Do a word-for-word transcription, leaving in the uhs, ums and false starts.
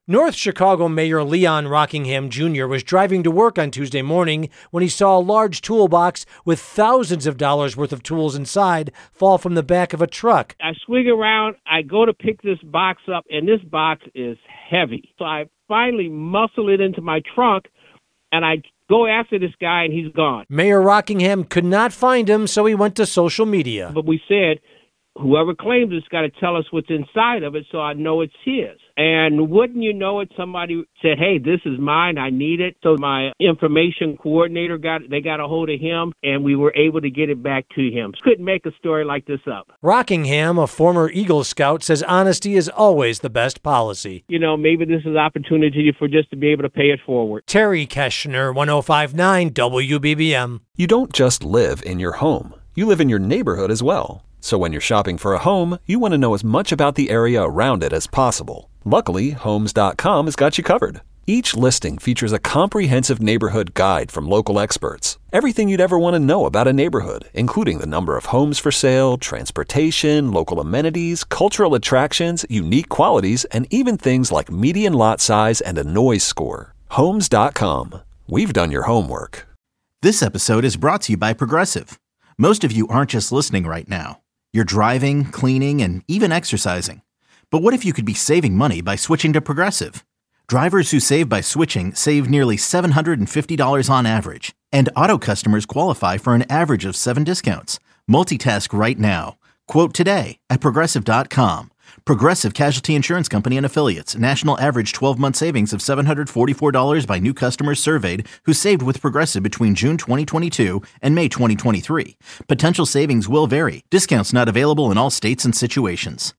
North Chicago Mayor Leon Rockingham Junior was driving to work on Tuesday morning when he saw a large toolbox with thousands of dollars worth of tools inside fall from the back of a truck. I swing around, I go to pick this box up, and this box is heavy. So I finally muscle it into my trunk, and I go after this guy, and he's gone. Mayor Rockingham could not find him, so he went to social media. But we said, whoever claims it's got to tell us what's inside of it so I know it's his. And wouldn't you know it, somebody said, hey, this is mine, I need it. So my information coordinator, got they got a hold of him, and we were able to get it back to him. Couldn't make a story like this up. Rockingham, a former Eagle Scout, says honesty is always the best policy. You know, maybe this is an opportunity for just to be able to pay it forward. Terry Keschner, one oh five point nine W B B M. You don't just live in your home. You live in your neighborhood as well. So when you're shopping for a home, you want to know as much about the area around it as possible. Luckily, Homes dot com has got you covered. Each listing features a comprehensive neighborhood guide from local experts. Everything you'd ever want to know about a neighborhood, including the number of homes for sale, transportation, local amenities, cultural attractions, unique qualities, and even things like median lot size and a noise score. Homes dot com. We've done your homework. This episode is brought to you by Progressive. Most of you aren't just listening right now. You're driving, cleaning, and even exercising. But what if you could be saving money by switching to Progressive? Drivers who save by switching save nearly seven hundred fifty dollars on average. And auto customers qualify for an average of seven discounts. Multitask right now. Quote today at Progressive dot com. Progressive Casualty Insurance Company and Affiliates. National average twelve-month savings of seven hundred forty-four dollars by new customers surveyed who saved with Progressive between June twenty twenty-two and May twenty twenty-three. Potential savings will vary. Discounts not available in all states and situations.